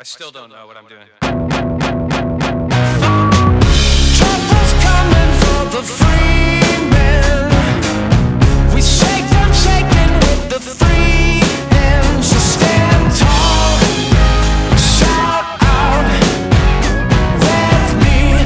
still don't know what I'm doing. Trouble's coming for the free men. We shake them, shaking with the free hands. So stand tall, shout out with me.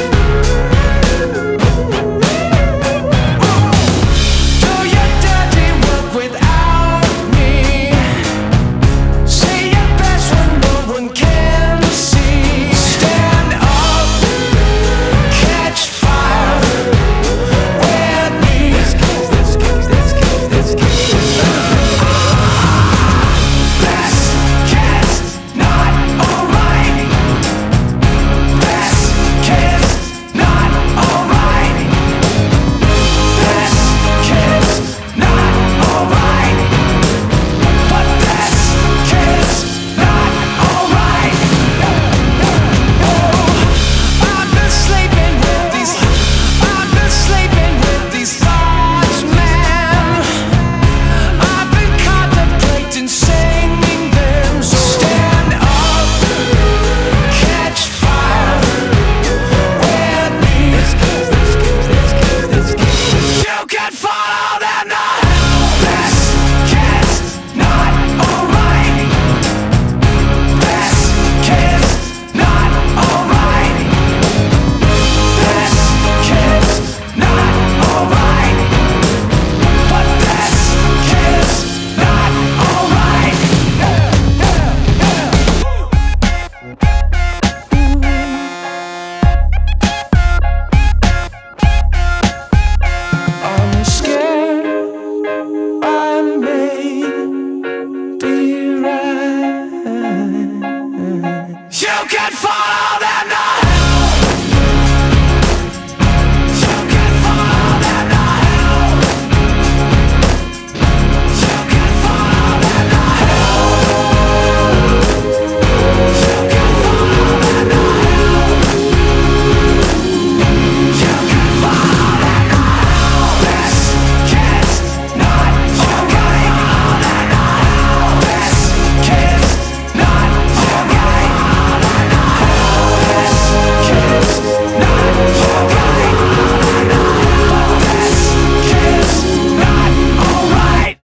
Do your dirty work without me. Say your best when no one can see. Stand up, catch fire with me. This kid's not alright. This kid's not alright. This kid's not alright. But this kid's not alright. I've been sleeping with these thoughts, man. I've been contemplating singing them. So stand up, catch fire with me. You can follow them now. This kid's not alright. This kid's not alright. This kid's not alright. But this kid's not alright. I'm scared I may be right. You can follow them now.